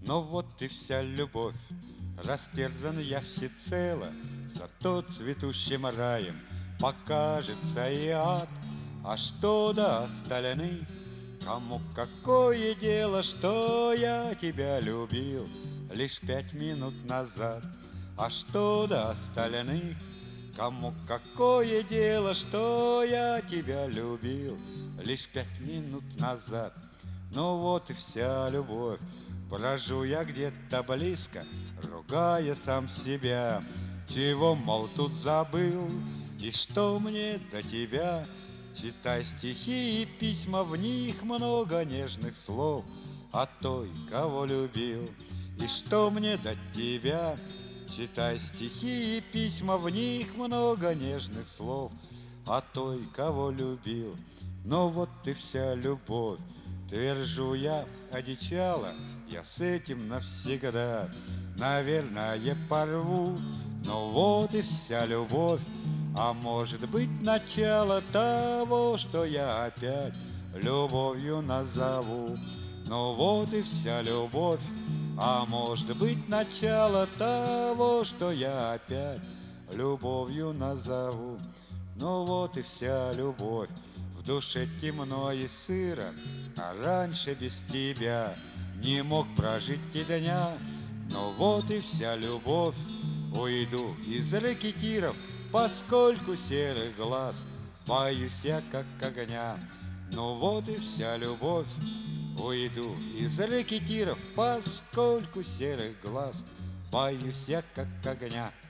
Но вот и вся любовь, растерзан я всецело, зато цветущим раем покажется и ад. А что до остальных? Кому какое дело, что я тебя любил лишь 5 минут назад? А что до остальных? Кому какое дело, что я тебя любил лишь 5 минут назад? Ну вот и вся любовь. Брожу я где-то близко, ругая сам себя. Чего, мол, тут забыл, и что мне до тебя? Читай стихи и письма, в них много нежных слов о той, кого любил. И что мне до тебя? Читай стихи и письма, в них много нежных слов о той, кого любил. Но вот и вся любовь, твержу я, одичала, я с этим навсегда, наверное, порву. Но вот и вся любовь, а может быть, начало того, что я опять любовью назову. Но вот и вся любовь, а может быть, начало того, что я опять любовью назову. Ну вот и вся любовь, в душе темно и сыро, а раньше без тебя не мог прожить и дня. Но вот и вся любовь, уйду из рэкетиров, поскольку серых глаз боюсь я как огня. Ну вот и вся любовь, уйду из рэкетиров, поскольку серых глаз боюсь я как огня.